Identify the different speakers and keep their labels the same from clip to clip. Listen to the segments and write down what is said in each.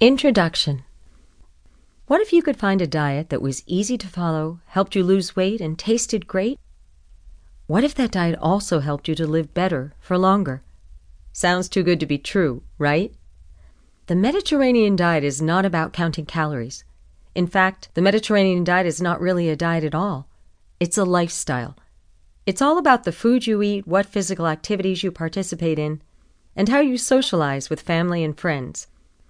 Speaker 1: Introduction. What if you could find a diet that was easy to follow, helped you lose weight, and tasted great? What if that diet also helped you to live better for longer? Sounds too good to be true, right? The Mediterranean diet is not about counting calories. In fact, the Mediterranean diet is not really a diet at all. It's a lifestyle. It's all about the food you eat, what physical activities you participate in, and how you socialize with family and friends.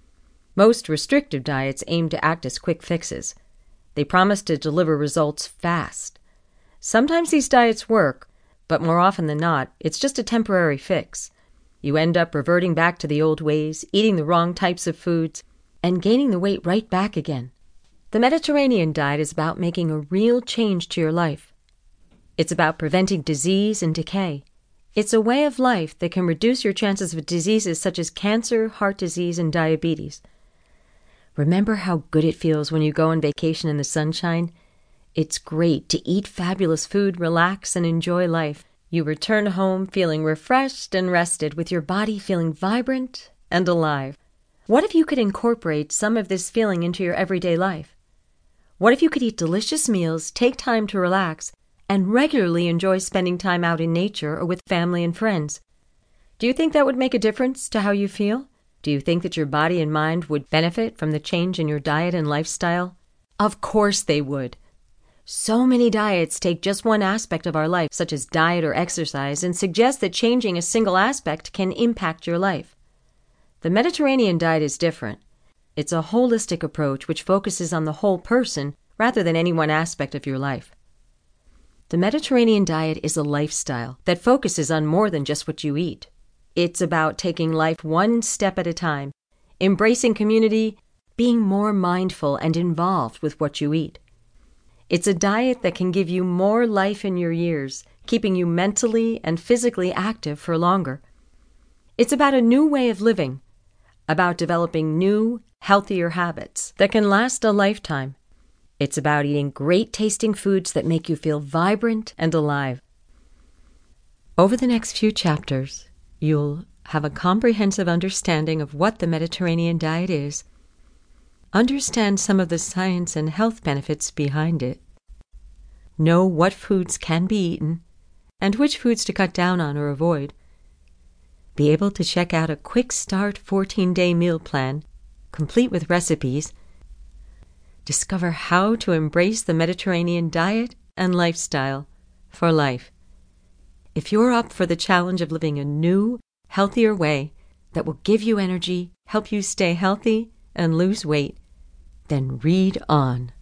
Speaker 1: Most restrictive diets aim to act as quick fixes. They promise to deliver results fast. Sometimes these diets work, but more often than not, it's just a temporary fix. You end up reverting back to the old ways, eating the wrong types of foods, and gaining the weight right back again. The Mediterranean diet is about making a real change to your life. It's about preventing disease and decay. It's a way of life that can reduce your chances of diseases such as cancer, heart disease, and diabetes. Remember how good it feels when you go on vacation in the sunshine? It's great to eat fabulous food, relax, and enjoy life. You return home feeling refreshed and rested, with your body feeling vibrant and alive. What if you could incorporate some of this feeling into your everyday life? What if you could eat delicious meals, take time to relax, and regularly enjoy spending time out in nature or with family and friends? Do you think that would make a difference to how you feel? Do you think that your body and mind would benefit from the change in your diet and lifestyle? Of course they would. So many diets take just one aspect of our life, such as diet or exercise, and suggest that changing a single aspect can impact your life. The Mediterranean diet is different. It's a holistic approach which focuses on the whole person rather than any one aspect of your life. The Mediterranean diet is a lifestyle that focuses on more than just what you eat. It's about taking life one step at a time, embracing community, being more mindful and involved with what you eat. It's a diet that can give you more life in your years, keeping you mentally and physically active for longer. It's about a new way of living, about developing new, healthier habits that can last a lifetime. It's about eating great-tasting foods that make you feel vibrant and alive. Over the next few chapters, you'll have a comprehensive understanding of what the Mediterranean diet is, understand some of the science and health benefits behind it, know what foods can be eaten, and which foods to cut down on or avoid, be able to check out a quick start 14-day meal plan, complete with recipes, discover how to embrace the Mediterranean diet and lifestyle for life. If you're up for the challenge of living a new, healthier way that will give you energy, help you stay healthy, and lose weight, then read on.